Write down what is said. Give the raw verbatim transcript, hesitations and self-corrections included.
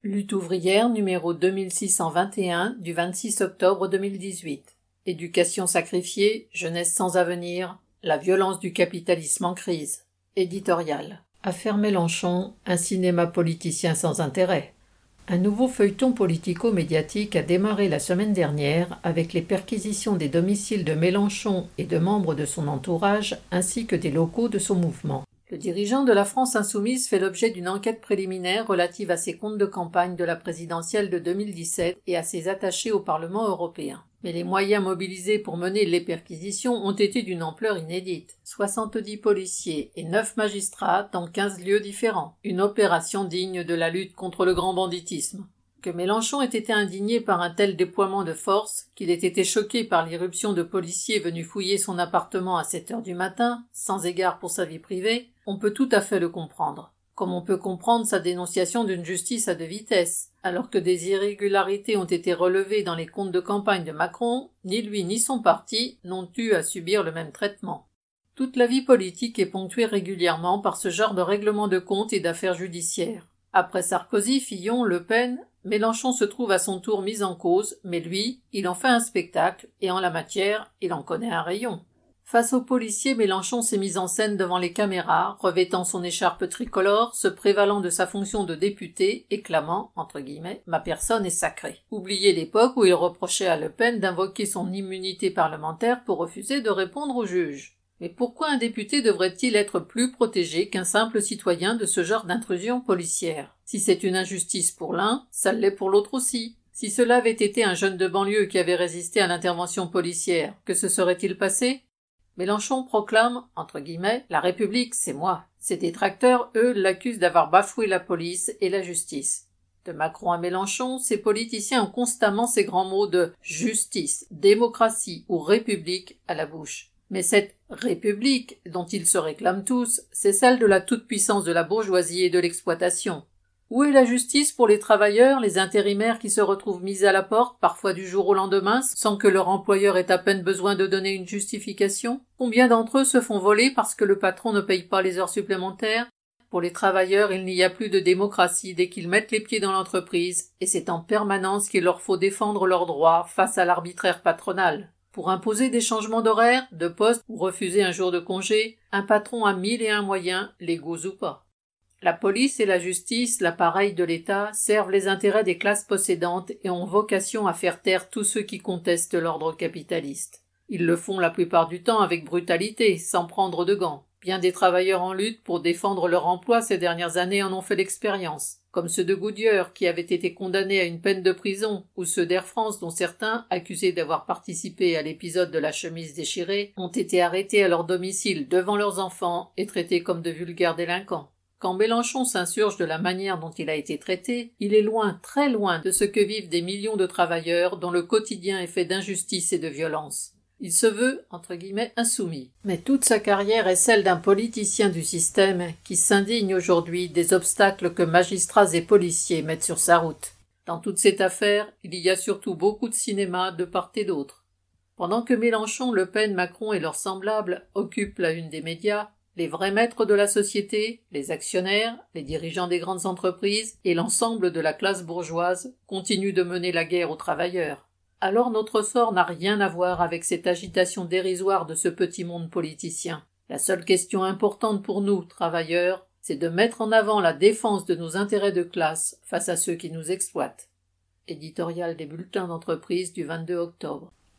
Lutte ouvrière numéro deux mille six cent vingt et un du vingt-six octobre deux mille dix-huit. Éducation sacrifiée, jeunesse sans avenir, la violence du capitalisme en crise. Éditorial. Affaire Mélenchon, un cinéma politicien sans intérêt. Un nouveau feuilleton politico-médiatique a démarré la semaine dernière avec les perquisitions des domiciles de Mélenchon et de membres de son entourage ainsi que des locaux de son mouvement. Le dirigeant de la France insoumise fait l'objet d'une enquête préliminaire relative à ses comptes de campagne de la présidentielle de deux mille dix-sept et à ses attachés au Parlement européen. Mais les moyens mobilisés pour mener les perquisitions ont été d'une ampleur inédite. soixante-dix policiers et neuf magistrats dans quinze lieux différents. Une opération digne de la lutte contre le grand banditisme. Que Mélenchon ait été indigné par un tel déploiement de force, qu'il ait été choqué par l'irruption de policiers venus fouiller son appartement à sept heures du matin, sans égard pour sa vie privée, on peut tout à fait le comprendre. Comme on peut comprendre sa dénonciation d'une justice à deux vitesses. Alors que des irrégularités ont été relevées dans les comptes de campagne de Macron, ni lui ni son parti n'ont eu à subir le même traitement. Toute la vie politique est ponctuée régulièrement par ce genre de règlement de comptes et d'affaires judiciaires. Après Sarkozy, Fillon, Le Pen, Mélenchon se trouve à son tour mis en cause, mais lui, il en fait un spectacle, et en la matière, il en connaît un rayon. Face aux policiers, Mélenchon s'est mis en scène devant les caméras, revêtant son écharpe tricolore, se prévalant de sa fonction de député et clamant, entre guillemets, « Ma personne est sacrée ». Oubliez l'époque où il reprochait à Le Pen d'invoquer son immunité parlementaire pour refuser de répondre aux juges. Mais pourquoi un député devrait-il être plus protégé qu'un simple citoyen de ce genre d'intrusion policière? Si c'est une injustice pour l'un, ça l'est pour l'autre aussi. Si cela avait été un jeune de banlieue qui avait résisté à l'intervention policière, que se serait-il passé? Mélenchon proclame, entre guillemets, « La République, c'est moi ». Ses détracteurs, eux, l'accusent d'avoir bafoué la police et la justice. De Macron à Mélenchon, ces politiciens ont constamment ces grands mots de « justice »,« démocratie » ou « république » à la bouche. Mais cette « république » dont ils se réclament tous, c'est celle de la toute-puissance de la bourgeoisie et de l'exploitation. Où est la justice pour les travailleurs, les intérimaires qui se retrouvent mis à la porte, parfois du jour au lendemain, sans que leur employeur ait à peine besoin de donner une justification? Combien d'entre eux se font voler parce que le patron ne paye pas les heures supplémentaires? Pour les travailleurs, il n'y a plus de démocratie dès qu'ils mettent les pieds dans l'entreprise, et c'est en permanence qu'il leur faut défendre leurs droits face à l'arbitraire patronal. Pour imposer des changements d'horaire, de poste ou refuser un jour de congé, un patron a mille et un moyens, légaux ou pas. La police et la justice, l'appareil de l'État, servent les intérêts des classes possédantes et ont vocation à faire taire tous ceux qui contestent l'ordre capitaliste. Ils le font la plupart du temps avec brutalité, sans prendre de gants. Bien des travailleurs en lutte pour défendre leur emploi ces dernières années en ont fait l'expérience, comme ceux de Goodyear qui avaient été condamnés à une peine de prison, ou ceux d'Air France dont certains, accusés d'avoir participé à l'épisode de la chemise déchirée, ont été arrêtés à leur domicile devant leurs enfants et traités comme de vulgaires délinquants. Quand Mélenchon s'insurge de la manière dont il a été traité, il est loin, très loin de ce que vivent des millions de travailleurs dont le quotidien est fait d'injustice et de violence. Il se veut, entre guillemets, insoumis. Mais toute sa carrière est celle d'un politicien du système qui s'indigne aujourd'hui des obstacles que magistrats et policiers mettent sur sa route. Dans toute cette affaire, il y a surtout beaucoup de cinéma de part et d'autre. Pendant que Mélenchon, Le Pen, Macron et leurs semblables occupent la une des médias, les vrais maîtres de la société, les actionnaires, les dirigeants des grandes entreprises et l'ensemble de la classe bourgeoise continuent de mener la guerre aux travailleurs. Alors notre sort n'a rien à voir avec cette agitation dérisoire de ce petit monde politicien. La seule question importante pour nous, travailleurs, c'est de mettre en avant la défense de nos intérêts de classe face à ceux qui nous exploitent. Éditorial des bulletins d'entreprise du vingt-deux octobre.